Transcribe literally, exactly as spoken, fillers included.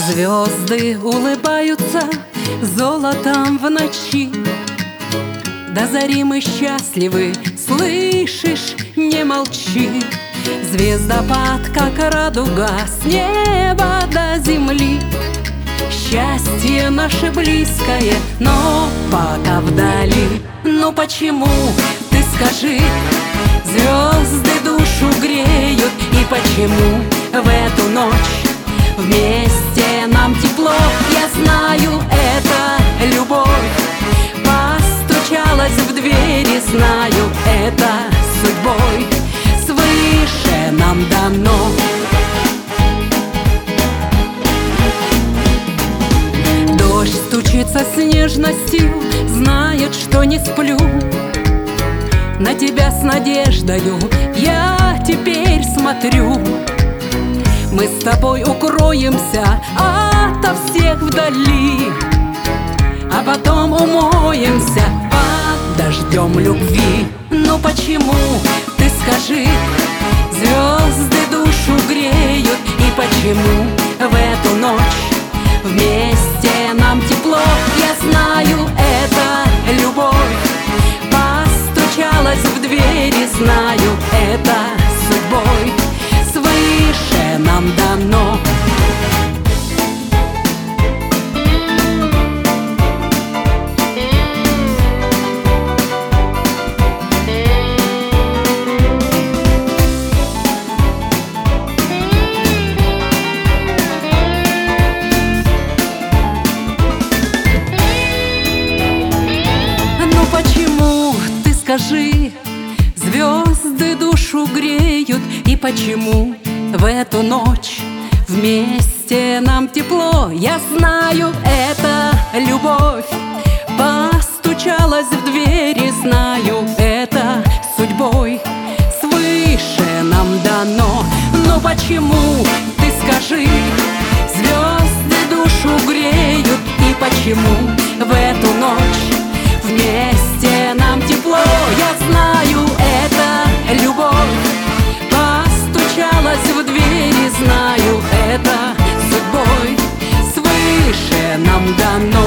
Звезды улыбаются золотом в ночи. До зари мы счастливы, слышишь, не молчи. Звездопад, как радуга, с неба до земли. Счастье наше близкое, но пока вдали. Ну почему, ты скажи, звезды душу греют? И почему в эту ночь вместе нам тепло? Я знаю, это любовь. Постучалась в двери, знаю, это судьбой свыше нам дано. Дождь стучится с нежностью, знает, что не сплю. На тебя с надеждою я теперь смотрю. Мы с тобой укроемся ото всех вдали, а потом умоемся под дождем любви. Ну почему, ты скажи, звезды душу греют? И почему в эту ночь вместе нам тепло? Я знаю, это любовь. Постучалась в двери, знаю, это судьбой свыше нам дано. Скажи, звезды душу греют? И почему в эту ночь вместе нам тепло? Я знаю, это любовь. Постучалась в двери, знаю, это судьбой свыше нам дано. Но почему, ты скажи, звезды душу греют? И почему в эту ночь вместе нам тепло? Я знаю, это любовь. Постучалась в двери, знаю, это судьбой свыше нам дано.